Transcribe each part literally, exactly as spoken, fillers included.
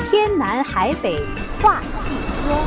天南海北话汽车。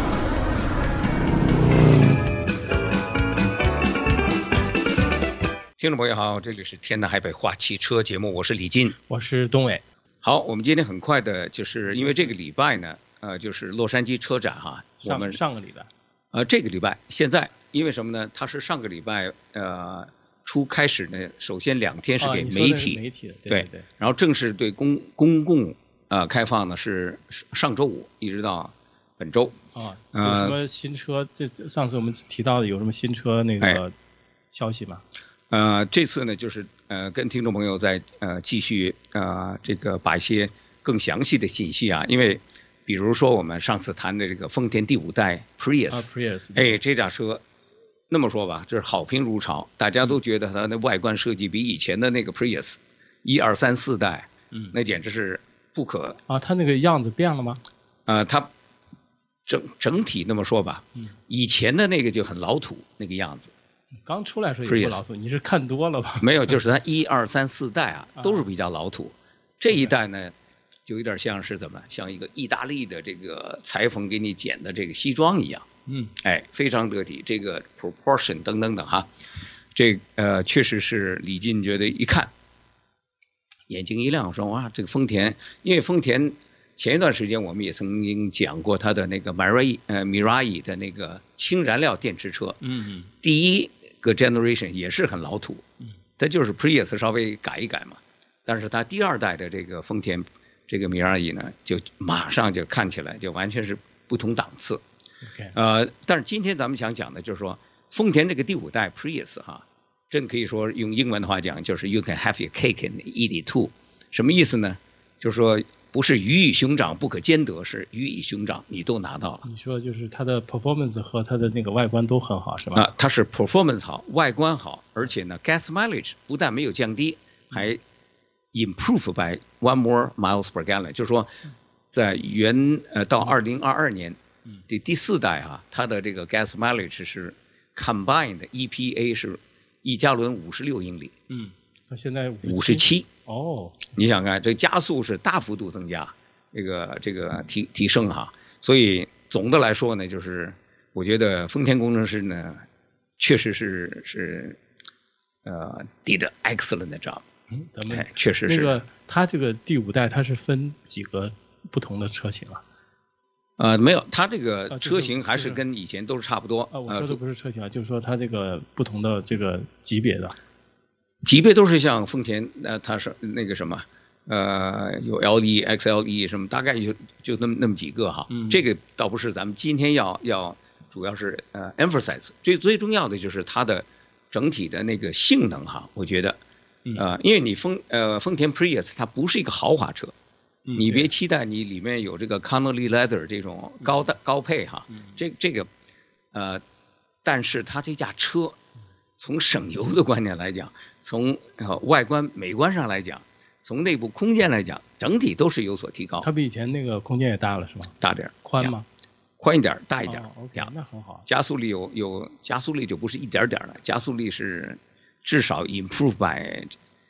听众朋友好，这里是天南海北话汽车节目，我是李进， 我是东伟。 好，我们今天很快的，就是因为这个礼拜呢，呃，就是洛杉矶车展哈，我们上个礼拜， 呃，这个礼拜现在因为什么呢？它是上个礼拜呃初开始呢，首先两天是给媒体， 哦、媒体的，对对, 对, 对， 然后正式对公公共呃开放呢是上周五一直到本周。 啊，有什么新车？这上次我们提到的有什么新车那个消息吗？ 呃，这次呢，就是呃，跟听众朋友在呃继续呃这个把一些更详细的信息啊，因为比如说我们上次谈的这个丰田第五代 Prius， 啊 Prius， 哎，这架车那么说吧，这是好评如潮，大家都觉得它的外观设计比以前的那个 Prius 一二三四代，嗯，那简直是不可啊，它那个样子变了吗？ 呃，它整整体那么说吧，嗯，以前的那个就很老土那个样子。 刚出来时候也不老土，你是看多了吧？ 没有，就是它一二三四代啊，都是比较老土。这一代呢，就有点像是怎么，像一个意大利的这个裁缝给你剪的这个西装一样。嗯，哎，非常得体，这个 proportion 等等等哈，这呃确实是李进觉得一看，眼睛一亮，说哇，这个丰田，因为丰田前一段时间我们也曾经讲过它的那个 Mirai 呃 Mirai 的那个氢燃料电池车。嗯嗯，第一个 generation 也是很老土，它就是 Prius 稍微改一改嘛，但是它第二代的这个丰田这个 Mirai 呢，就马上就看起来就完全是不同档次。 Okay. 呃，但是今天咱们想讲的就是说，丰田这个第五代 Prius 哈，真可以说用英文的话讲，就是 you can have your cake and eat it too。什么意思呢？就是说不是鱼与熊掌不可兼得，是鱼与熊掌你都拿到了。 你说就是它的 performance 和它的那个外观都很好，是吧？ 啊，它是 performance 好，外观好，而且呢 gas mileage 不但没有降低，还 improve by one more miles per gallon， 就是说在原呃到二零二二年的第四代啊，它的这个 gas mileage 是 combined 的 E P A 是一加仑五十六英里。嗯。 现在五十七哦， 你想看这加速是大幅度增加，这个这个提提升哈，所以总的来说呢，就是我觉得丰田工程师呢，确实是是呃 did excellent job。 嗯，咱们、 哎、确实是那个它这个第五代它是分几个不同的车型啊？ 呃，没有，它这个车型还是跟以前都是差不多。 啊，我说的不是车型啊，就是说它这个不同的这个级别的。 级别都是像丰田，呃，它是那个什么，呃，有 L E、X L E 什么，大概就就那么那么几个哈。嗯、这个倒不是咱们今天要要，主要是呃 emphasize， 最最重要的就是它的整体的那个性能哈，我觉得，呃，因为你丰呃丰田 Prius 它不是一个豪华车，嗯、你别期待你里面有这个 Connelly Leather 这种高的、嗯、高配哈，嗯、这这个呃，但是它这架车从省油的观点来讲。从呃外观美观上来讲，从内部空间来讲，整体都是有所提高。 它比以前那个空间也大了是吗？ 大点， 宽吗？ 宽一点，大一点。 哦、OK， 那很好。 加速力有有加速力就不是一点点了，加速力是至少 improve by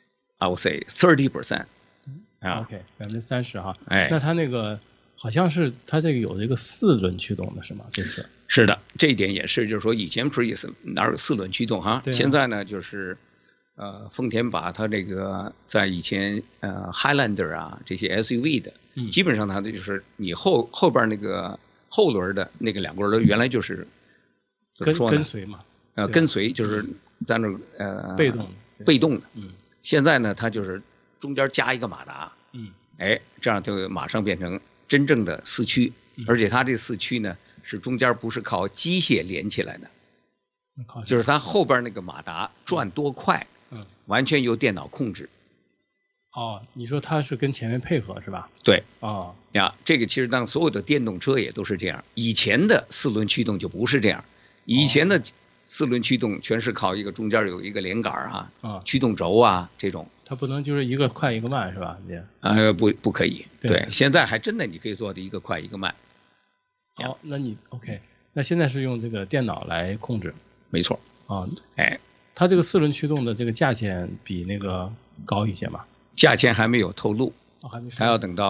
I would say thirty percent。 啊 ，OK， 百分之三十哈。 哎， 那它那个好像是它这个有这个四轮驱动的是吗？这次？ 是的，这一点也是，就是说以前 Prius 哪有四轮驱动哈？ 对啊、 现在呢就是。呃，丰田把它这个在以前呃 Highlander 啊这些 S U V 的，嗯、基本上它的就是你后后边那个后轮的那个两个轮原来就是怎么说呢？ 跟随嘛， 呃，跟随就是在那呃被动被动的，嗯，现在呢它就是中间加一个马达，嗯，哎，这样就马上变成真正的四驱，嗯、而且它这四驱呢是中间不是靠机械连起来的，就是它后边那个马达转多快。嗯，完全由电脑控制。 哦，你说它是跟前面配合是吧？ 对。 哦， 呀，这个其实当所有的电动车也都是这样。以前的四轮驱动就不是这样，以前的四轮驱动全是靠一个中间有一个连杆啊，啊驱动轴啊这种。 它不能就是一个快一个慢是吧？ 呃，不不可以。对, 对，现在还真的你可以做的一个快一个慢。 好，那你 OK， 那现在是用这个电脑来控制。 没错。 啊， 哎。 它这个四轮驱动的这个价钱比那个高一些吗？ 价钱还没有透露， 哦、还没还要等到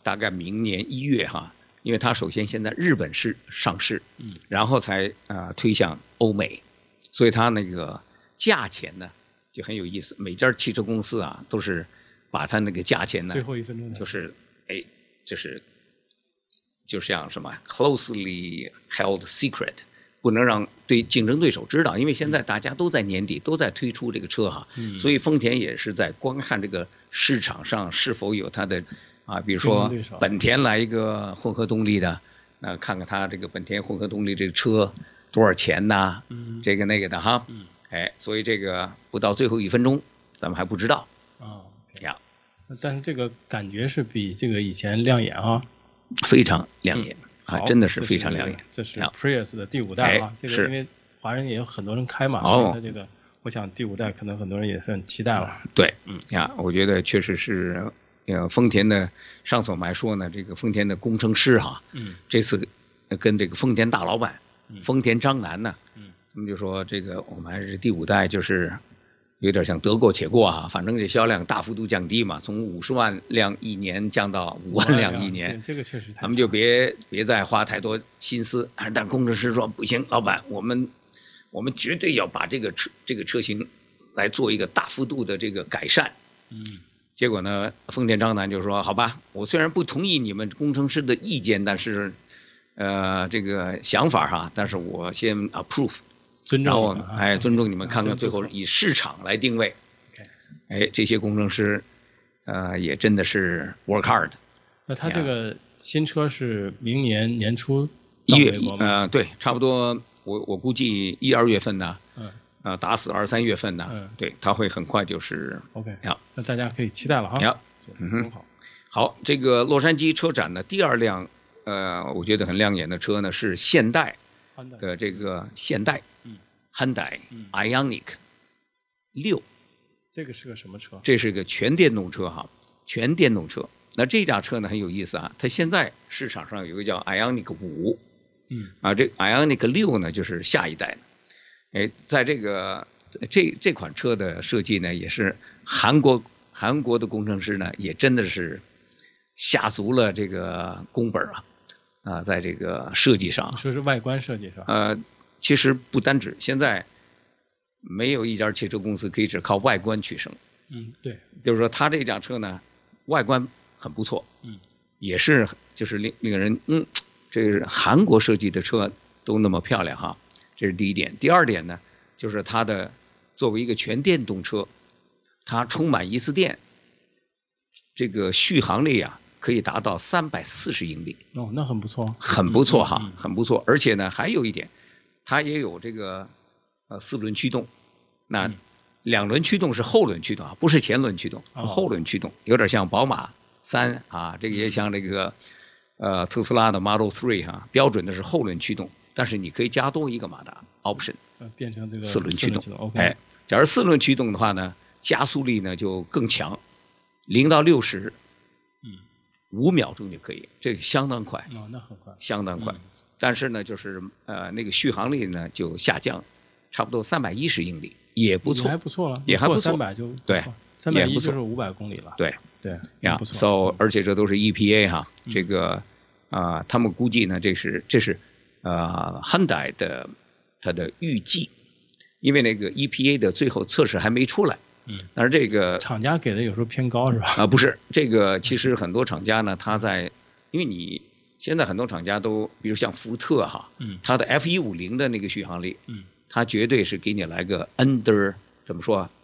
大概明年一月哈，因为它首先先在日本市上市，嗯，然后才啊、呃、推向欧美，所以它那个价钱呢就很有意思。每家汽车公司啊都是把它那个价钱呢， 最后一分钟就是哎就是就像什么 closely held secret。不能让对竞争对手知道，因为现在大家都在年底都在推出这个车哈，嗯、所以丰田也是在观看这个市场上是否有它的啊，比如说本田来一个混合动力的，那、啊、看看它这个本田混合动力这个车多少钱呐、嗯，这个那个的哈，嗯，哎，所以这个不到最后一分钟咱们还不知道啊， 呀、 哦，但是这个感觉是比这个以前亮眼啊， 非常亮眼。嗯啊，真的是非常亮眼。 这是 Prius 的第五代啊，这个因为华人也有很多人开嘛，所以它这个，我想第五代可能很多人也是很期待了。 对，嗯呀，我觉得确实是，呃，丰田的上次我们还说呢，这个丰田的工程师哈，嗯，这次跟这个丰田大老板，丰田章男呢，嗯，他们就说这个我们还是第五代就是。有点像得过且过啊，反正这销量大幅度降低嘛，从五十万辆一年降到五万辆一年， 这个确实太。 咱们就别别再花太多心思。但工程师说不行，老板，我们我们绝对要把这个车这个车型来做一个大幅度的这个改善。嗯。结果呢，丰田章男就说，好吧，我虽然不同意你们工程师的意见，但是呃这个想法哈，但是我先 approve。 尊重， 然后哎，尊重你们，看看最后以市场来定位。哎，这些工程师，呃，也真的是 work hard。 那他这个新车是明年年初一月，呃，对，差不多，我我估计一二月份呢，嗯，啊，打死二三月份呢，嗯，对，他会很快就是 OK。好，那大家可以期待了哈。 好，嗯哼，好，好，这个洛杉矶车展的第二辆，呃，我觉得很亮眼的车呢是现代的这个现代。Hyundai Ioniq 六， 这个是个什么车？ 这是个全电动车哈，全电动车。那这架车呢很有意思啊，它现在市场上有个叫 Ioniq 五，嗯，啊，这 Ioniq 六呢就是下一代的。哎，在这个这这款车的设计呢，也是韩国韩国的工程师呢，也真的是下足了这个功本啊啊，在这个设计上。 说是外观设计是吧？ 呃。其实不单指，现在没有一家汽车公司可以只靠外观取胜。 嗯，对， 就是说它这架车呢，外观很不错，嗯，也是就是令令人嗯，这是韩国设计的车都那么漂亮哈，这是第一点。第二点呢，就是它的作为一个全电动车，它充满一次电，这个续航力啊可以达到三百四十英里。 哦，那很不错， 很不错哈，嗯嗯、很不错。而且呢，还有一点。它也有这个呃四轮驱动，那、嗯、两轮驱动是后轮驱动啊，不是前轮驱动，是后轮驱动，有点像宝马三啊，这个也像这个呃特斯拉的 Model 三哈，标准的是后轮驱动，但是你可以加多一个马达 option， 变成这个四轮驱动。 OK， 哎，假如四轮驱动的话呢，加速力呢就更强，零到六十，嗯，五秒钟就可以，这个相当快。 哦，那很快， 相当快。嗯，但是呢，就是呃那个续航力呢就下降，差不多三百一十英里，也不错， 还不错了， 也还不错， 三百就对， 三百一就是五百公里了， 对对， 呀 ，so 而且这都是 E P A 哈，嗯、这个啊、呃、他们估计呢这是这是呃 Hyundai 的它的预计，因为那个 E P A 的最后测试还没出来，嗯，但是这个厂家给的有时候偏高是吧？ 啊、呃、不是，这个其实很多厂家呢他在因为你。现在很多厂家都，比如像福特哈，嗯，它的 F 一五零的那个续航力，嗯，它绝对是给你来个 under 怎么说啊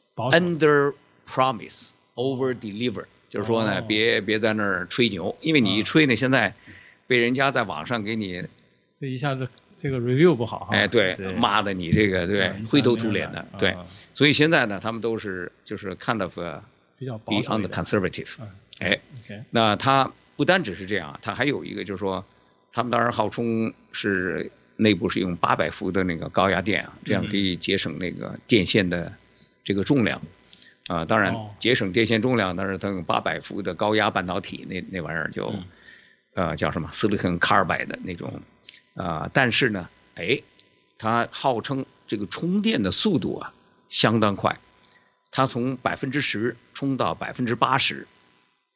？under promise over deliver， 就是说呢，哦、别别在那儿吹牛，因为你一吹呢，现在被人家在网上给你这一下子这个 review 不好哈， 哎对，骂的你这个对灰头土脸的，对，所以现在呢，他们都是就是 kind of 比较保守 on the conservative，哎，那他。不单只是这样，它还有一个就是说，他们当然号称是内部是用八百伏的那个高压电啊，这样可以节省那个电线的这个重量啊、呃。当然节省电线重量，但是它用八百伏的高压半导体，那那玩意儿就、嗯、呃叫什么 silicon carbide 的那种啊、呃。但是呢，哎，它号称这个充电的速度啊相当快，它从百分之十充到百分之八十。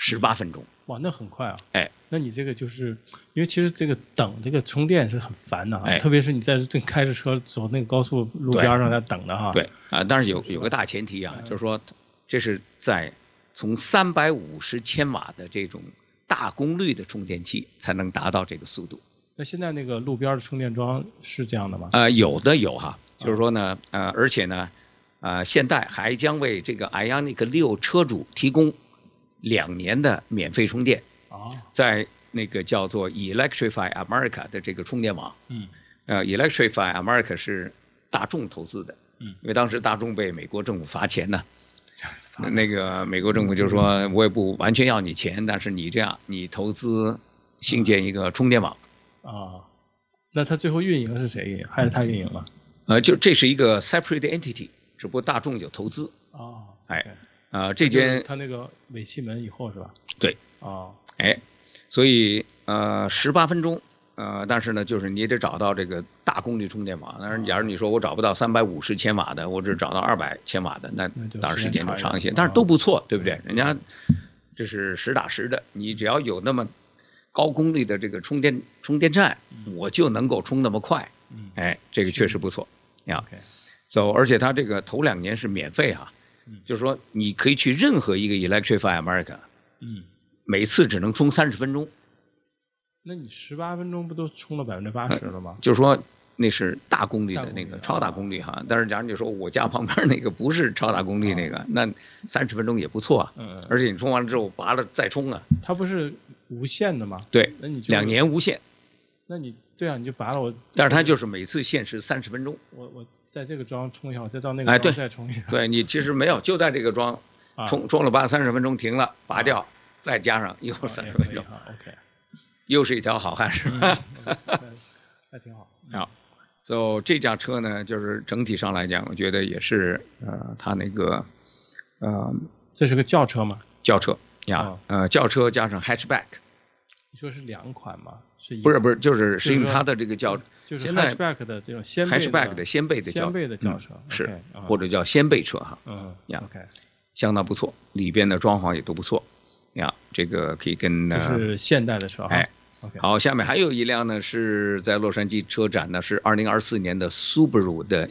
十八分钟。 哇，那很快啊！ 哎， 那你这个就是因为其实这个等这个充电是很烦的哈， 哎、 特别是你在正开着车走那个高速路边上在等的哈。 对啊、呃，但是有有个大前提啊，就是说这是在从三百五十千瓦的这种大功率的充电器才能达到这个速度。 那现在那个路边的充电桩是这样的吗？ 呃，有的有哈，就是说呢，呃，而且呢，呃，现代还将为这个 Ioniq 六车主提供两年的免费充电。 哦， 在那个叫做 Electrify America 的这个充电网。 嗯。 呃 ，Electrify America 是大众投资的。 嗯。 因为当时大众被美国政府罚钱呢。那个美国政府就说，我也不完全要你钱，但是你这样，你投资兴建一个充电网。 啊、哦，那他最后运营是谁运营？还是他运营了？ 呃，就这是一个 separate entity， 只不过大众有投资。 哦。 哎。啊、呃，这间他那个尾气门以后是吧？ 对。 哦。 哎，所以呃十八分钟，呃，但是呢，就是你得找到这个大功率充电网。当然，假如你说我找不到三百五十千瓦的，我只找到二百千瓦的，那当然时间就长一些，但是都不错，对不对？人家这是实打实的，你只要有那么高功率的这个充电充电站，我就能够充那么快。哎，这个确实不错呀。so 而且它这个头两年是免费哈，就是说你可以去任何一个 Electrify America。 嗯。 每次只能充三十分钟， 那你十八分钟不都充了百分之八十了吗？ 就是说那是大功率的那个超大功率哈，但是假如你说我家旁边那个不是超大功率那个，哦、那三十分钟也不错啊。嗯。而且你充完了之后拔了再充啊。 它不是无限的吗？ 对。 那你就两年无限。 那你对啊，你就拔了我。 但是它就是每次限时三十分钟。 我我在这个桩充一下，我再到那个桩再充一下。 哎、对, 对你其实没有，就在这个桩充、啊、充了拔三十分钟停了，拔掉。啊再加上又三十分钟、 哦、，OK， 又是一条好汉是吧？ 嗯、还挺好。 好，所以这架车呢，就是整体上来讲，我觉得也是呃，它那个呃， 这是个轿车吗？ 轿车呀， 哦、 呃，轿车加上 hatchback。 你说是两款吗？是不是不是，就是是因为它的这个轿， 就是 hatchback 的这种掀背的 hatchback 的掀背的轿掀背的轿车、 嗯、是、okay, 或者叫掀背车哈。 嗯呀 ，OK， 相当不错，里边的装潢也都不错。呀，这个可以跟这是现代的车哈。 哎 ，OK， 好，下面还有一辆呢，是在洛杉矶车展呢，是二零二四年的 Subaru 的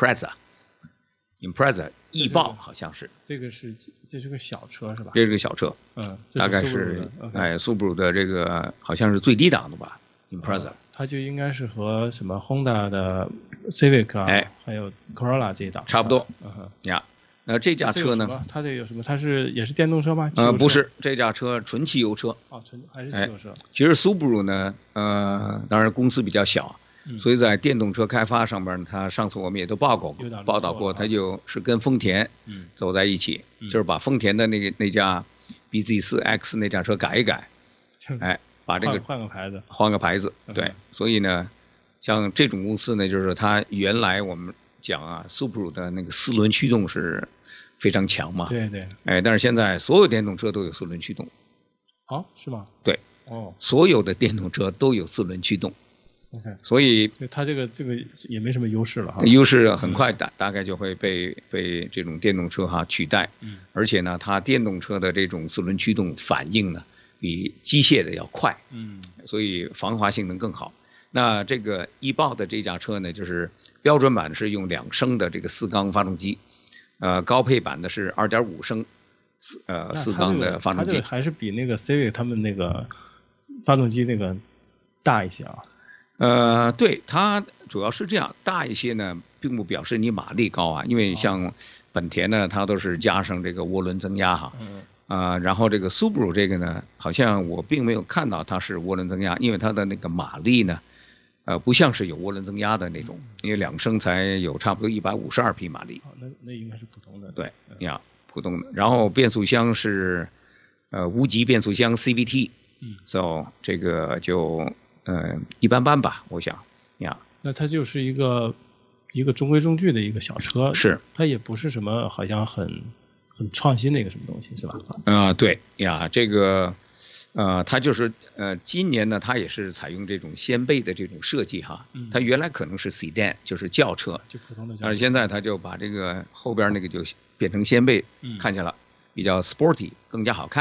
Impreza，Impreza 翼豹好像是。 这个是这是个小车是吧？ 这是个小车， 嗯， 大概是哎 Subaru 的这个好像是最低档的吧 ，Impreza、嗯。 它就应该是和什么 Honda 的 Civic 啊， 哎， 还有 Corolla 这一档差不多。 嗯哼， 呀。呃，这架车呢？ 它这有什么？它是也是电动车吗？ 呃，不是，这架车纯汽油车。 哦，纯还是汽油车。 哎、其实 Subaru 呢，呃，当然公司比较小，嗯、所以在电动车开发上边呢，它上次我们也都报告过，报道过，它就是跟丰田走在一起， 嗯、 就是把丰田的那个那架 B Z 四 X 那架车改一改，哎，把这个换个牌子， 换个牌子，对， 嗯、 所以呢，像这种公司呢，就是它原来我们讲啊 ，Subaru 的那个四轮驱动是非常强嘛， 对对， 哎，但是现在所有电动车都有四轮驱动。 哦，是吗？ 对， 哦， 所有的电动车都有四轮驱动。 OK， 所以它这个这个也没什么优势了哈。 优势很快大大概就会被被这种电动车哈取代。 嗯。 而且呢，它电动车的这种四轮驱动反应呢，比机械的要快。 嗯。 所以防滑性能更好。那这个翼豹的这架车呢，就是标准版是用两升的这个四缸发动机。呃，高配版的是 二点五 升，四呃四缸的发动机， 它这个还是比那个 Civic 他们那个发动机那个大一些啊。 呃，对，它主要是这样，大一些呢，并不表示你马力高啊，因为像本田呢，它都是加上这个涡轮增压哈。 嗯。 啊、呃，然后这个 Subaru 这个呢，好像我并没有看到它是涡轮增压，因为它的那个马力呢。呃，不像是有涡轮增压的那种，因为两升才有差不多一百五十二匹马力。 哦，那那应该是普通的。 对，呀，普通的。然后变速箱是呃无级变速箱 C V T， 嗯 ，so 这个就呃一般般吧，我想呀。 那它就是一个一个中规中矩的一个小车， 是， 它也不是什么好像很很创新的一个什么东西，是吧？ 啊、呃，对呀，这个。呃，它就是呃，今年呢，它也是采用这种掀背的这种设计哈。 嗯。 它原来可能是 sedan， 就是轿车， 就普通的轿车。 但是现在它就把这个后边那个就变成掀背， 嗯、 看起来比较 sporty， 更加好看一点。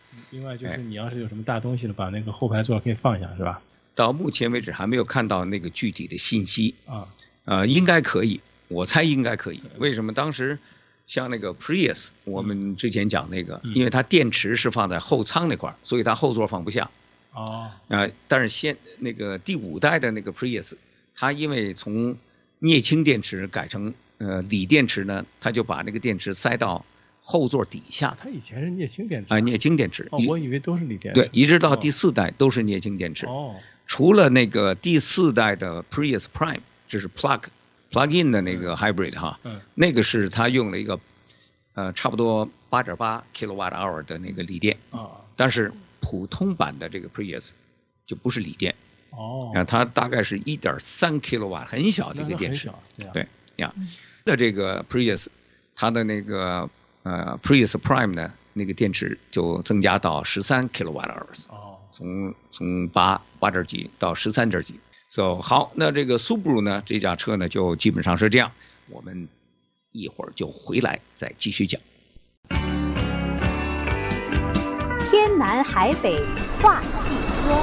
另外就是你要是有什么大东西的，把那个后排座可以放下，是吧？ 到目前为止还没有看到那个具体的信息啊，呃，应该可以，我猜应该可以。为什么？当时像那个 Prius， 我们之前讲那个，因为它电池是放在后舱那块，所以它后座放不下。哦。啊，但是现那个第五代的那个 Prius， 它因为从镍氢电池改成呃锂电池呢，它就把那个电池塞到后座底下。 它以前是镍氢电池啊，镍氢电池。 哦，我以为都是锂电池。 对，一直到第四代都是镍氢电池。哦。除了那个第四代的 Prius Prime， 就是 plug plug in 的那个 hybrid 哈，嗯，那个是它用了一个呃差不多 八点八 kilowatt hour 的那个锂电。啊。但是普通版的这个 Prius 就不是锂电。哦。啊，它大概是 一点三 kilowatt， 很小的一个电池。对呀。的这个 Prius， 它的那个呃 Prius Prime 呢，那个电池就增加到十三 kilowatt hours。哦。从从八八点几到十三点几。So 好，那这个 Subaru 呢，这架车呢就基本上是这样。我们一会儿就回来再继续讲。 天南海北话汽车。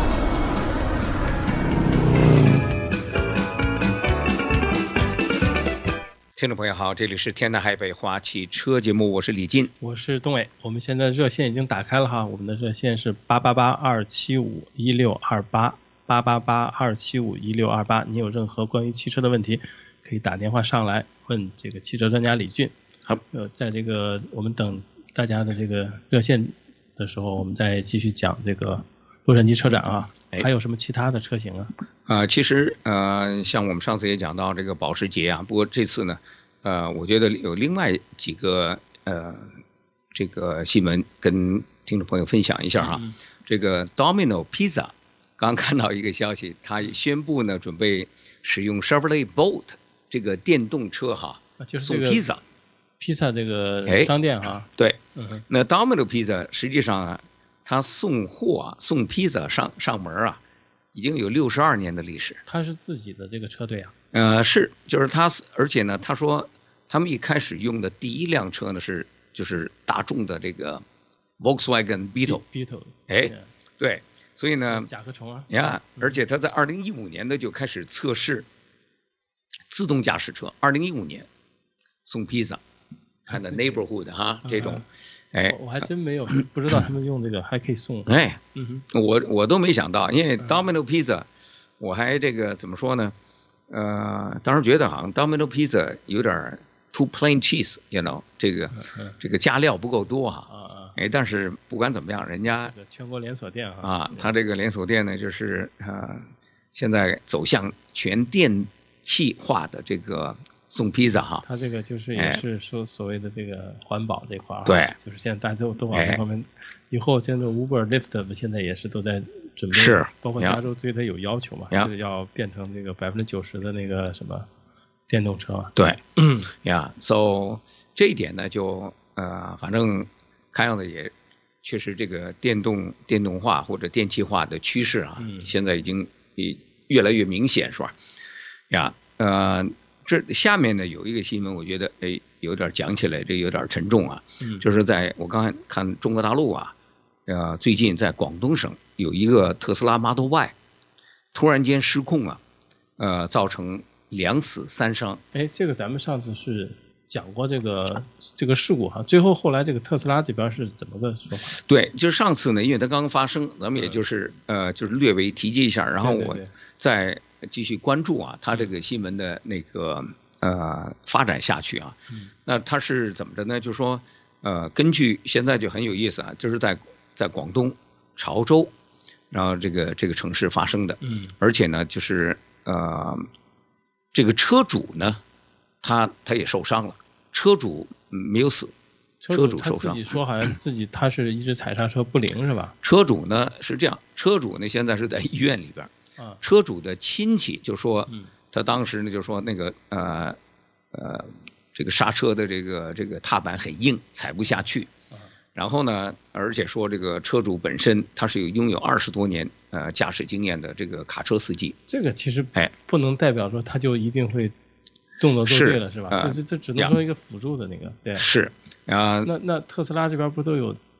听众朋友好，这里是天南海北话汽车节目，我是李进， 我是东伟。我们现在热线已经打开了哈，我们的热线是八八八二七五一六二八八八八二七五一六二八。你有任何关于汽车的问题，可以打电话上来问这个汽车专家李俊。好，呃，在这个我们等大家的这个热线的时候，我们再继续讲这个洛杉矶车展啊。还有什么其他的车型啊？ 啊、呃，其实呃，像我们上次也讲到这个保时捷啊，不过这次呢，呃，我觉得有另外几个呃这个新闻跟听众朋友分享一下哈。嗯、这个 Domino Pizza 刚看到一个消息，他宣布呢准备使用 Chevrolet Bolt 这个电动车哈， 就是这个送披萨，披萨这个商店哈。 对，嗯、那 Domino Pizza 实际上啊。他送货啊，送披萨上上门啊，已经有六十二年的历史。 他是自己的这个车队啊？ 呃，是，就是他，而且呢，他说他们一开始用的第一辆车呢是就是大众的这个 Volkswagen Beetle。Beetle。哎，对，所以呢， 甲壳虫啊。 呀，而且他在二零一五年呢就开始测试自动驾驶车，二零一五年送披萨，看的 neighborhood 哈这种。 哎，我还真没有不知道他们用这个还可以送。 哎，嗯哼，我我都没想到，因为 Domino Pizza， 我还这个怎么说呢？呃，当时觉得好像 Domino Pizza 有点 too plain cheese，you know， 这个这个加料不够多哈。啊哎，但是不管怎么样，人家全国连锁店啊， 啊，他这个连锁店呢，就是呃，现在走向全电气化的这个。送披萨哈， 他这个就是也是说所谓的这个环保这块儿、啊， 对， 就是现在大家都都往这方面，以后现在 Uber、Lyft 现在也是都在准备， 是， 包括加州对它有要求嘛，就是要变成这个百分之九十的那个什么电动车， 对，嗯呀 ，so 这一点呢就呃，反正看样子也确实这个电动电动化或者电气化的趋势啊，嗯、现在已经也越来越明显，是吧？呀，呃。这下面呢有一个新闻，我觉得哎有点讲起来，这有点沉重啊。嗯，就是在我刚才看中国大陆啊，呃，最近在广东省有一个特斯拉 Model Y 突然间失控啊，呃，造成两死三伤。 哎，这个咱们上次是讲过这个这个事故哈，最后后来这个特斯拉这边是怎么个说法？ 对，就是上次呢，因为它刚刚发生，咱们也就是、嗯、呃就是略微提及一下，然后我再继续关注啊，它这个新闻的那个呃发展下去啊。嗯、那它是怎么着呢？就是说呃，根据现在就很有意思啊，就是在在广东潮州，然后这个这个城市发生的。嗯。而且呢，就是呃这个车主呢，他他也受伤了，车主没有死。 车主受伤，自己说好像自己他是一直踩刹车不灵是吧？ 车主呢是这样，车主呢现在是在医院里边。啊。车主的亲戚就说，嗯、他当时呢就说那个呃呃这个刹车的这个这个踏板很硬，踩不下去。啊。然后呢，而且说这个车主本身他是有拥有二十多年呃驾驶经验的这个卡车司机。 这个其实哎不能代表说他就一定会动作都对了 是, 是吧？呃、这这这只能说一个辅助的那个。对。 是。啊， 那那特斯拉这边不都有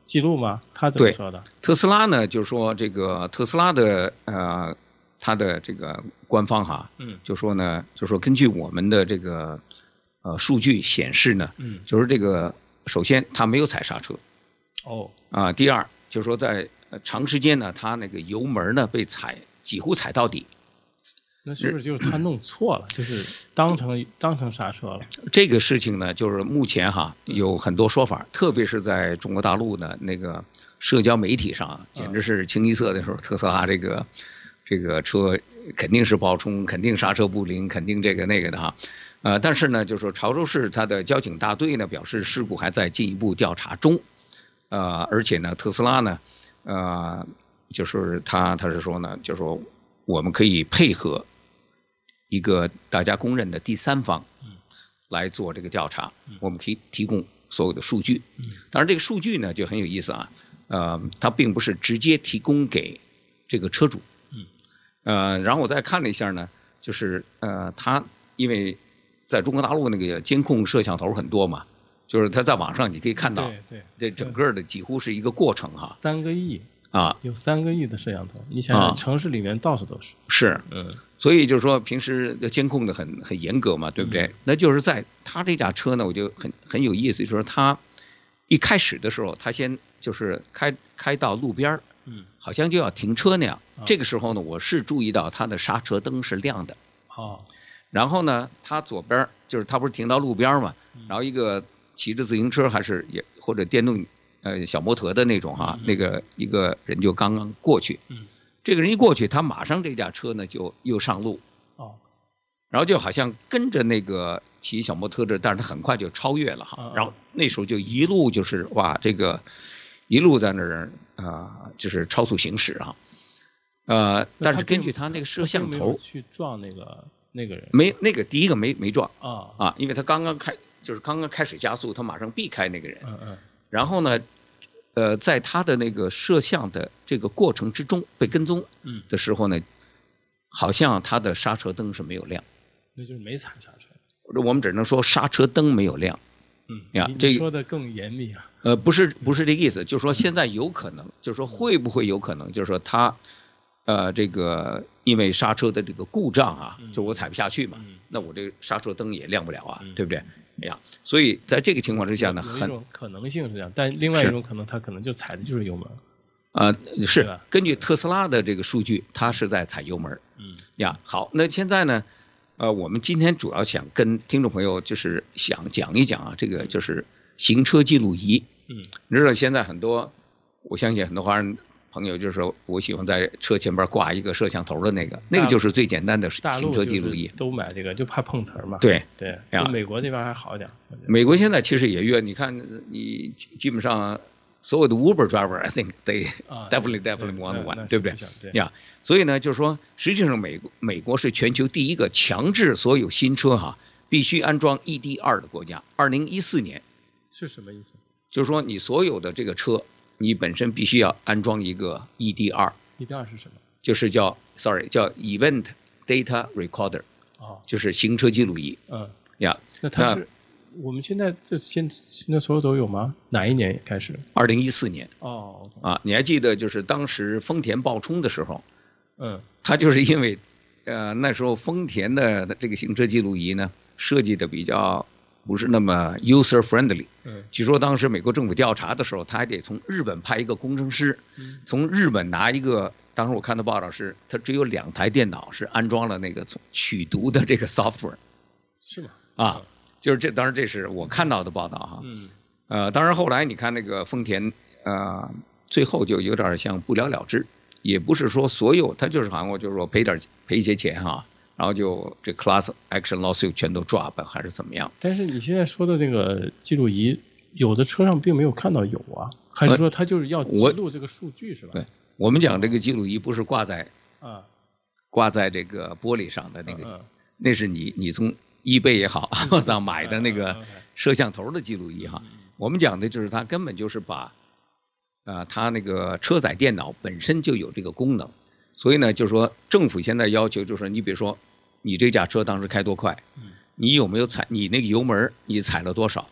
记录吗？他怎么说的？ 特斯拉呢，就是说这个特斯拉的呃，它的这个官方哈，嗯，就说呢，就说根据我们的这个呃数据显示呢，嗯，就是这个首先它没有踩刹车，哦，啊、呃，第二就是说在长时间呢，它那个油门呢被踩几乎踩到底。 那是不是就是他弄错了，就是当成当成刹车了？ 这个事情呢，就是目前哈有很多说法，特别是在中国大陆的那个社交媒体上，简直是清一色的时候，特斯拉这个这个车肯定是爆冲，肯定刹车不灵，肯定这个那个的哈。呃，但是呢，就是说潮州市它的交警大队呢表示，事故还在进一步调查中。呃，而且呢，特斯拉呢，呃，就是他他是说呢，就是说我们可以配合一个大家公认的第三方来做这个调查，我们可以提供所有的数据。当然这个数据呢就很有意思啊，呃，它并不是直接提供给这个车主，呃，然后我再看了一下呢，就是呃，它因为在中国大陆那个监控摄像头很多嘛，就是它在网上你可以看到， 对对，这整个的几乎是一个过程哈， 三个亿啊， 有三个亿的摄像头，你想想城市里面到处都是， 是，嗯。所以就是说，平时监控的很很严格嘛，对不对？嗯、那就是在他这架车呢，我就很很有意思，就是说他一开始的时候，他先就是开开到路边，嗯，好像就要停车那样。啊、这个时候呢，我是注意到他的刹车灯是亮的。哦。然后呢，他左边就是他不是停到路边嘛，嗯、然后一个骑着自行车还是也或者电动呃小摩托的那种哈、啊，嗯、那个一个人就刚刚过去。嗯。这个人一过去，他马上这架车呢就又上路，哦，然后就好像跟着那个骑小摩托的，但是他很快就超越了哈，哦、然后那时候就一路就是哇，这个一路在那儿啊、呃，就是超速行驶啊，呃，但是根据他那个摄像头去撞那个那个人， 没那个第一个没没撞啊、哦、啊，因为他刚刚开就是刚刚开始加速，他马上避开那个人，嗯嗯，然后呢。呃，在他的那个摄像的这个过程之中被跟踪的时候呢，嗯、好像他的刹车灯是没有亮， 那就是没踩刹车。 我们只能说刹车灯没有亮。 嗯，呀，这说的更严密啊。 呃，不是不是这个意思，就是说现在有可能，就是说会不会有可能，就是说他呃这个因为刹车的这个故障啊，嗯、就我踩不下去嘛，嗯、那我这个刹车灯也亮不了啊，嗯、对不对？哎呀，所以在这个情况之下呢， 有一种可能性是这样，但另外一种可能他可能就踩的就是油门。 啊、呃，是根据特斯拉的这个数据，它是在踩油门。嗯呀，好，那现在呢，呃，我们今天主要想跟听众朋友就是想讲一讲啊，这个就是行车记录仪。嗯，你知道现在很多，我相信很多华人朋友就是说我喜欢在车前边挂一个摄像头的那个，那个就是最简单的行车记录仪。 都买这个，就怕碰瓷儿嘛。 对对，呀，美国这边还好一点。 美国现在其实也越，你看你基本上所有的 Uber driver，I think they definitely definitely want one，对不对？呀，所以呢，就是说，实际上美国美国是全球第一个强制所有新车哈必须安装 E D R 的国家。二零一四年是什么意思？ 就是说你所有的这个车。你本身必须要安装一个 E D R，E D R 是什么？ 就是叫 sorry 叫 Event Data Recorder， 哦，就是行车记录仪。嗯，呀， 那它是我们现在这现现在所有都有吗？哪一年开始？ 二零一四年。 哦， 啊，你还记得就是当时丰田爆冲的时候，嗯，它就是因为呃那时候丰田的这个行车记录仪呢设计的比较。不是那么 user friendly。嗯，据说当时美国政府调查的时候，他还得从日本派一个工程师，嗯、从日本拿一个，当时我看的报道是，他只有两台电脑是安装了那个取读的这个 software。 是吗？ 啊，就是这，当然这是我看到的报道哈。嗯。呃，当然后来你看那个丰田，呃，最后就有点像不了了之，也不是说所有，他就是好像我就是说赔点赔一些钱哈。然后就这 class action lawsuit 全都 drop 还是怎么样？ 但是你现在说的这个记录仪，有的车上并没有看到有啊，还是说它就是要记录这个数据是吧？ 对，我们讲这个记录仪不是挂在啊挂在这个玻璃上的那个，嗯、那是你你从eBay也好 Amazon 买的那个摄像头的记录仪哈。嗯、我们讲的就是它根本就是把啊、呃、它那个车载电脑本身就有这个功能，所以呢就是说政府现在要求就是你比如说。你这架车当时开多快？你有没有踩？你那个油门你踩了多少？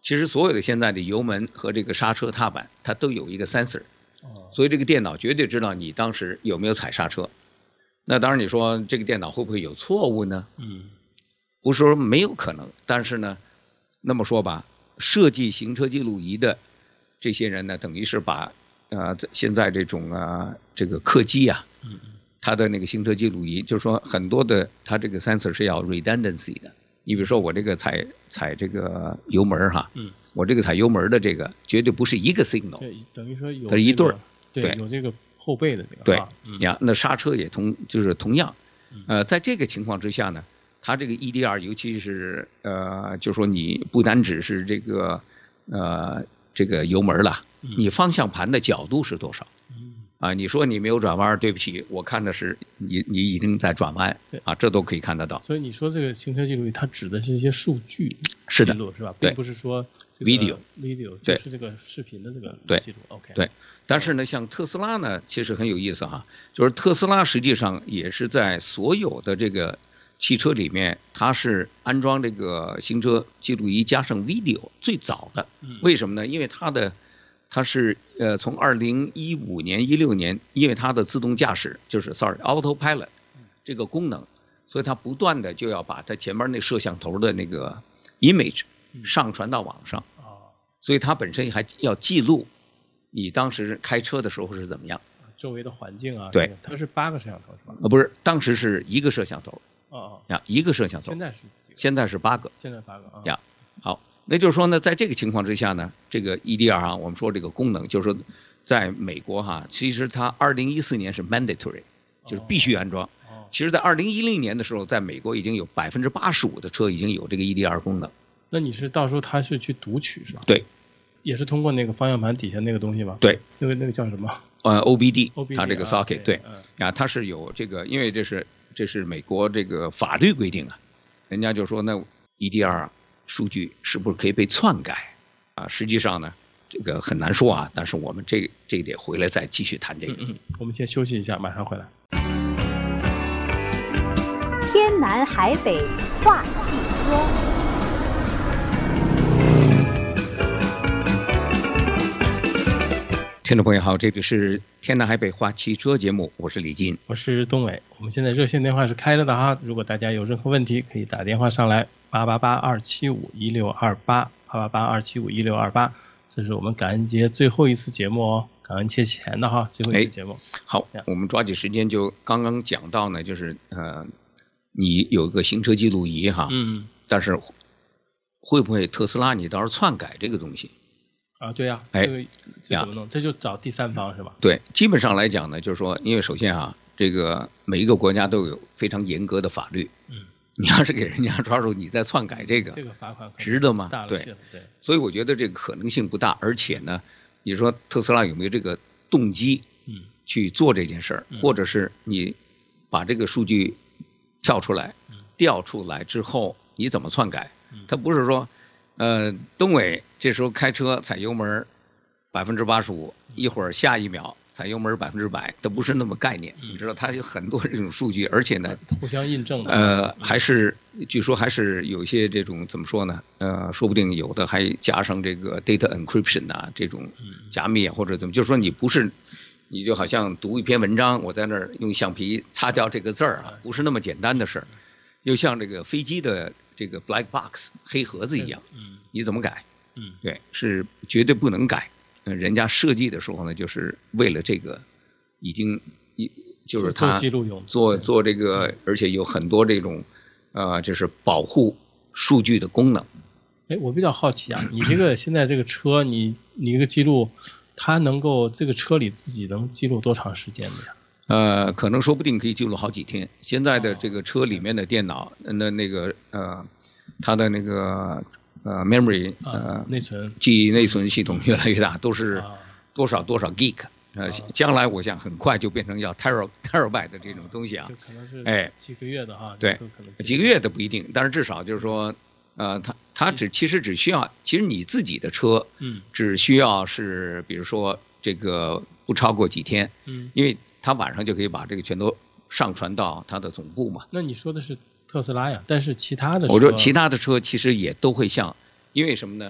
其实所有的现在的油门和这个刹车踏板，它都有一个 sensor， 所以这个电脑绝对知道你当时有没有踩刹车。那当然你说这个电脑会不会有错误呢？嗯，不是说没有可能，但是呢，那么说吧，设计行车记录仪的这些人呢，等于是把呃现在这种啊这个客机啊，嗯，它的那个行车记录仪，就是说很多的它这个 sensor 是要 redundancy 的。你比如说我这个踩踩这个油门哈，嗯，我这个踩油门的这个绝对不是一个 signal， 对，等于说有、这个、 它是一对儿， 对，有这个后备的这个， 对， 嗯、 呀，那刹车也同就是同样，呃，在这个情况之下呢，它这个 E D R， 尤其是呃，就说你不单只是这个呃这个油门了，你方向盘的角度是多少？啊，你说你没有转弯，对不起，我看的是你你已经在转弯，啊，这都可以看得到。 所以你说这个行车记录仪，它指的是一些数据是的记录是吧？并不是说、这个、 video video 就是这个视频的这个记录。OK。 对，但是呢，像特斯拉呢，其实很有意思哈，就是特斯拉实际上也是在所有的这个汽车里面，它是安装这个行车记录仪加上 video 最早的。为什么呢？因为它的它是呃从二零一五年一六年，因为它的自动驾驶就是 sorry autopilot 这个功能，所以它不断的就要把它前面那摄像头的那个 image 上传到网上，所以它本身还要记录你当时开车的时候是怎么样， 周围的环境啊。 对， 它是八个摄像头是吧？ 呃不是，当时是一个摄像头。 哦哦。 呀，一个摄像头。 现在是几个？ 现在是八个。 现在八个啊。 呀，好。那就是说呢，在这个情况之下呢，这个 E D R 啊，我们说这个功能，就是说在美国哈，其实它二零一四年是 mandatory， 就是必须安装。哦、其实，在二零一零年的时候，在美国已经有百分之八十五的车已经有这个 E D R 功能。 那你是到时候它是去读取是吧？ 对， 也是通过那个方向盘底下那个东西吗？ 对， 那个那个叫什么？ 呃 ，O B D， O B D 它这个 socket， 啊、 对， 啊、 嗯，它是有这个，因为这是这是美国这个法律规定啊，人家就说那 E D R。数据是不是可以被篡改啊？实际上呢，这个很难说啊。但是我们这这一点回来再继续谈这个。 嗯嗯，我们先休息一下，马上回来。 天南海北话汽车。 听众朋友好，这里是天南海北话汽车节目，我是李金， 我是东伟。我们现在热线电话是开着的哈，如果大家有任何问题，可以打电话上来。八八八二七五一六二八，八八八二七五一六二八，这是我们感恩节最后一次节目哦，感恩节前的哈，最后一次节目。 哎、好，我们抓紧时间，就刚刚讲到呢，就是呃，你有一个行车记录仪哈，嗯，但是会不会特斯拉你到时候篡改这个东西？ 啊，对呀、啊， 哎， 这个这怎么弄？这就找第三方是吧？ 对，基本上来讲呢，就是说，因为首先啊，这个每一个国家都有非常严格的法律，嗯。你要是给人家抓住，你再篡改这个， 这个罚款值得吗？ 对对，所以我觉得这个可能性不大，而且呢，你说特斯拉有没有这个动机，嗯，去做这件事儿，或者是你把这个数据跳出来、调出来之后，你怎么篡改？他不是说，呃，东伟这时候开车踩油门百分之八十五，一会儿下一秒。踩油门百分之百，它不是那么概念，你知道，它有很多这种数据，而且呢， 互相印证的。 呃，还是据说还是有一些这种怎么说呢？呃，说不定有的还加上这个 data encryption 啊，这种加密啊，或者怎么，就是说你不是，你就好像读一篇文章，我在那儿用橡皮擦掉这个字儿啊，不是那么简单的事儿，就像这个飞机的这个 black box 黑盒子一样，嗯，你怎么改？嗯，对，是绝对不能改。人家设计的时候呢，就是为了这个，已经一就是他做记录用， 做做这个，而且有很多这种呃，就是保护数据的功能。 哎，我比较好奇啊，你这个现在这个车，你你这个记录，它能够这个车里自己能记录多长时间的呀？ 呃，可能说不定可以记录好几天。现在的这个车里面的电脑，那那个呃，它的那个。呃 ，memory 呃内存记忆内存系统越来越大，都是多少多少 gig， 呃，将来我想很快就变成要 tera terabyte 的这种东西啊， 就可能是哎几个月的哈， 对，几个月的不一定，但是至少就是说，呃，它它只其实只需要，其实你自己的车，嗯，只需要是比如说这个不超过几天，嗯，因为它晚上就可以把这个全都上传到它的总部嘛。 那你说的是特斯拉呀，但是其他的车， 我说其他的车其实也都会像，因为什么呢？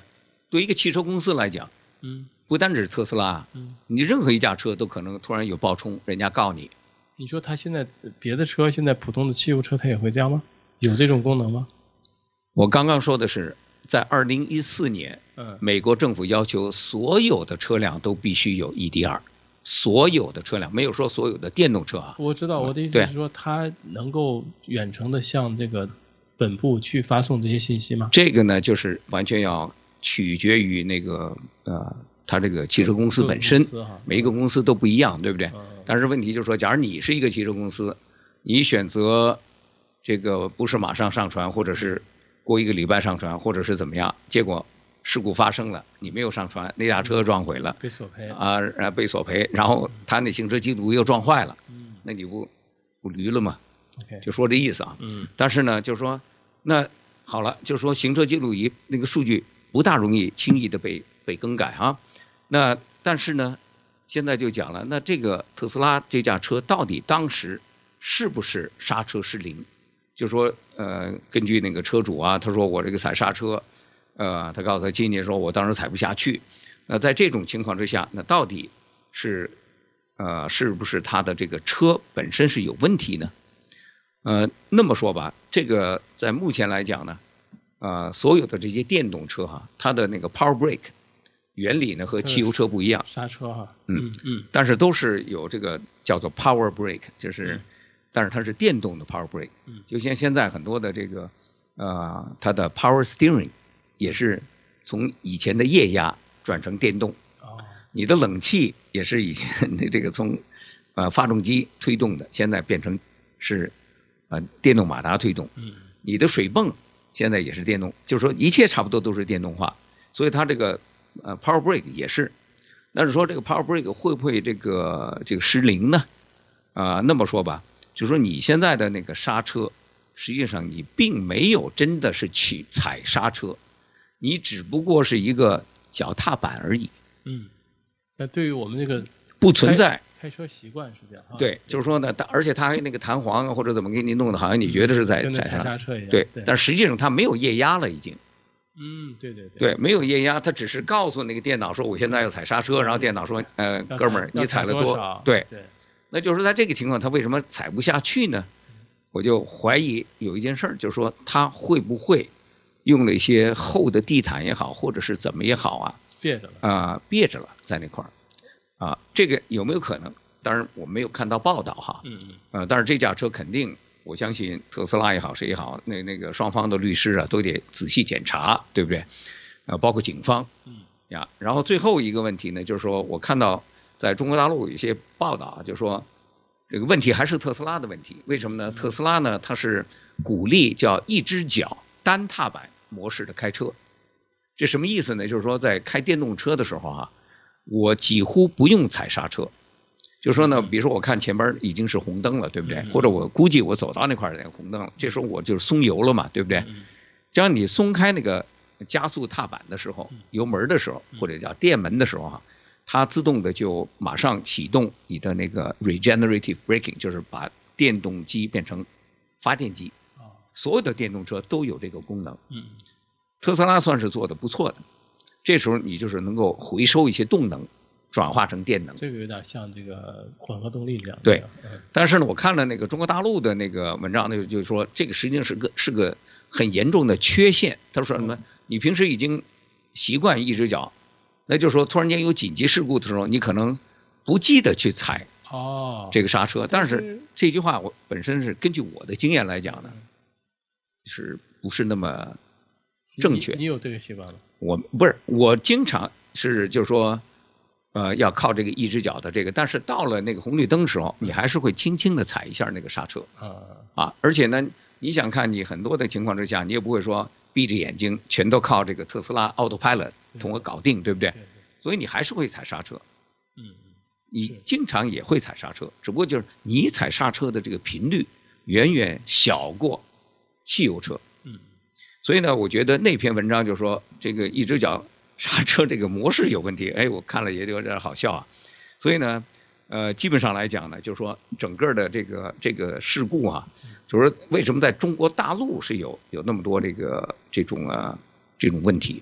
对一个汽车公司来讲， 嗯， 不单只是特斯拉， 嗯， 你任何一架车都可能突然有爆冲，人家告你。 你说它现在别的车，现在普通的汽油车它也会这样吗？有这种功能吗？ 我刚刚说的是，在二零一四年， 嗯， 美国政府要求所有的车辆都必须有 E D R， 所有的车辆，没有说所有的电动车啊。 我知道，我的意思是说，它能够远程的向这个本部去发送这些信息吗？ 这个呢，就是完全要取决于那个呃，它这个汽车公司本身，每一个公司都不一样，对不对？但是问题就是说，假如你是一个汽车公司，你选择这个不是马上上传，或者是过一个礼拜上传，或者是怎么样，结果事故发生了，你没有上传，那辆车撞毁了， 被索赔啊，呃，被索赔，然后他那行车记录又撞坏了，那你不不驴了吗？就说这意思啊。 嗯。 但是呢，就是说，那好了，就是说行车记录仪那个数据不大容易轻易的被被更改啊。那但是呢，现在就讲了，那这个特斯拉这架车到底当时是不是刹车失灵？就说呃，根据那个车主啊，他说我这个踩刹车，呃，他告诉他亲戚说我当时踩不下去。那在这种情况之下，那到底是呃是不是他的这个车本身是有问题呢？呃，那么说吧，这个在目前来讲呢，呃，所有的这些电动车哈，它的那个 power brake 原理呢和汽油车不一样。 刹车哈。 嗯嗯。但是都是有这个叫做 power brake， 就是，嗯、但是它是电动的 power brake。嗯。就像现在很多的这个呃，它的 power steering 也是从以前的液压转成电动。哦。你的冷气也是以前的这个从呃发动机推动的，现在变成是呃电动马达推动。嗯。你的水泵现在也是电动，就是说一切差不多都是电动化，所以它这个呃 power brake 也是。但是说这个 power brake 会不会这个这个失灵呢？啊、呃，那么说吧，就是说你现在的那个刹车，实际上你并没有真的是去踩刹车，你只不过是一个脚踏板而已。嗯。 那对于我们这个不存在开车习惯是这样。 对，就是说呢，而且它还那个弹簧啊或者怎么给你弄的，好像你觉得是在踩刹车一样。 对，但实际上它没有液压了已经。 嗯，对对对。对，没有液压，它只是告诉那个电脑说我现在要踩刹车，然后电脑说呃哥们儿你踩了多，对对。那就是在这个情况，它为什么踩不下去呢？我就怀疑有一件事儿，就是说它会不会用了一些厚的地毯也好，或者是怎么也好啊， 别着了啊，别着了在那块儿。啊，这个有没有可能？当然我没有看到报道哈，嗯嗯，呃，但是这架车肯定，我相信特斯拉也好，谁也好，那那个双方的律师啊都得仔细检查，对不对？呃，包括警方，嗯呀，然后最后一个问题呢，就是说我看到在中国大陆有一些报道啊，就是说这个问题还是特斯拉的问题，为什么呢？特斯拉呢，它是鼓励叫一只脚单踏板模式的开车，这什么意思呢？就是说在开电动车的时候啊。我几乎不用踩刹车，就说呢，比如说我看前边已经是红灯了，对不对？或者我估计我走到那块儿那个红灯了，这时候我就是松油了嘛，对不对？这样你松开那个加速踏板的时候，油门的时候，或者叫电门的时候啊，它自动的就马上启动你的那个 regenerative braking， 就是把电动机变成发电机。所有的电动车都有这个功能。特斯拉算是做的不错的。这时候你就是能够回收一些动能，转化成电能。 这个有点像这个混合动力这样。 对，但是呢，我看了那个中国大陆的那个文章，那个就是说这个实际上是个是个很严重的缺陷。他说什么？你平时已经习惯一只脚，那就是说突然间有紧急事故的时候，你可能不记得去踩哦这个刹车。但是这句话我本身是根据我的经验来讲呢，是不是那么正确？ 你, 你有这个习惯吗？ 我不是，我经常是就是说，呃，要靠这个一只脚的这个，但是到了那个红绿灯的时候，你还是会轻轻的踩一下那个刹车啊啊！而且呢，你想看你很多的情况之下，你也不会说闭着眼睛全都靠这个特斯拉 Autopilot 同我搞定，对不对？所以你还是会踩刹车，嗯，你经常也会踩刹车，只不过就是你踩刹车的这个频率远远小过汽油车。所以呢，我觉得那篇文章就说这个一只脚刹车这个模式有问题，哎，我看了也有点好笑啊。所以呢，呃，基本上来讲呢，就是说整个的这个这个事故啊，就是说为什么在中国大陆是有有那么多这个这种啊这种问题，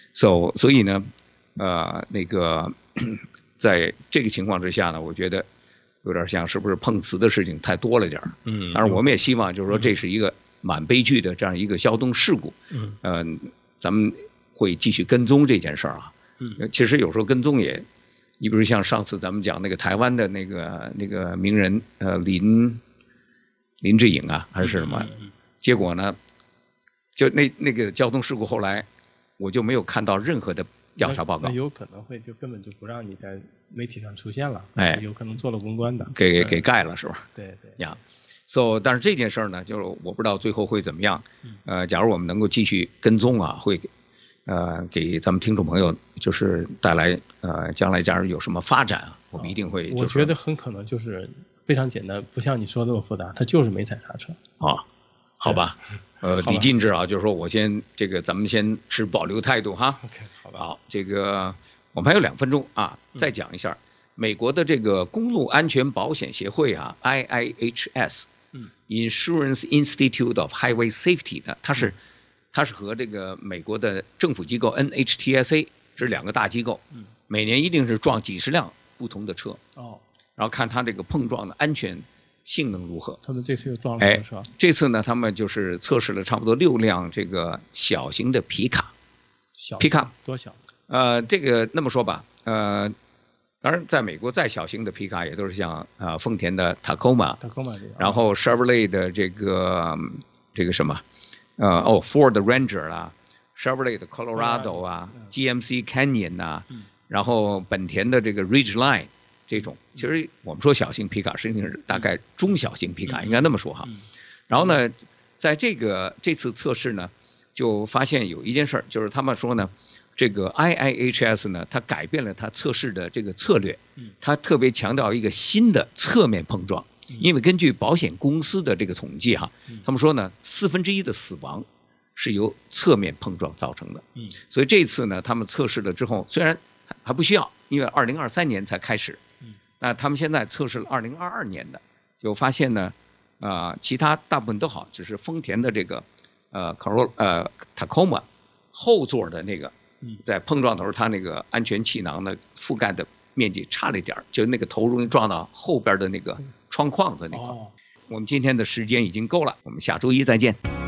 so 所以呢，呃，那个在这个情况之下呢，我觉得有点像是不是碰瓷的事情太多了点儿。嗯，当然我们也希望就是说这是一个蛮悲剧的这样一个交通事故。嗯，呃，咱们会继续跟踪这件事儿啊。嗯，其实有时候跟踪也，你比如像上次咱们讲那个台湾的那个那个名人呃林林志颖啊还是什么，嗯、结果呢，就那那个交通事故后来我就没有看到任何的调查报告， 那有可能会就根本就不让你在媒体上出现了，哎，有可能做了公关的， 给给盖了是吧？ 对对呀。So， 但是这件事儿呢，就是我不知道最后会怎么样。呃，假如我们能够继续跟踪啊，会呃给咱们听众朋友就是带来呃将来假如有什么发展啊，我们一定会、就是。 我觉得很可能就是非常简单，不像你说的那么复杂，它就是没踩刹车。 啊，好吧。呃，李进志啊，就是说我先这个咱们先持保留态度哈。 OK， 好吧。 好，这个我们还有两分钟啊，再讲一下、嗯、美国的这个公路安全保险协会啊 ，I I H S。嗯 ，Insurance Institute of Highway Safety 呢，它是、嗯、它是和这个美国的政府机构 N H T S A 这是两个大机构，嗯，每年一定是撞几十辆不同的车，哦，然后看它这个碰撞的安全性能如何。 他们这次又撞了什么车？ 哎，这次呢，他们就是测试了差不多六辆这个小型的皮卡， 小皮卡多小？ 呃，这个那么说吧，呃。当然，在美国再小型的皮卡也都是像啊丰田的 Tacoma， 然后 Chevrolet 的这个这个什么，呃哦 Ford Ranger 啦 ，Chevrolet 的 Colorado 啊 ，G M C Canyon 呐、啊，然后本田的这个 Ridgeline 这种，其实我们说小型皮卡，实际上是大概中小型皮卡，应该那么说哈。然后呢，在这个这次测试呢，就发现有一件事儿，就是他们说呢。这个 I I H S 呢，它改变了它测试的这个策略，它特别强调一个新的侧面碰撞，因为根据保险公司的这个统计哈，他们说呢，四分之一的死亡是由侧面碰撞造成的，所以这次呢，他们测试了之后，虽然还不需要，因为二零二三年才开始，那他们现在测试了二零二二年的，就发现呢，啊、呃，其他大部分都好，只是丰田的这个呃 Corolla 呃 Tacoma 后座的那个。在碰撞的时候，它那个安全气囊的覆盖的面积差了一点，就那个头容易撞到后边的那个窗框的那块。我们今天的时间已经够了，我们下周一再见。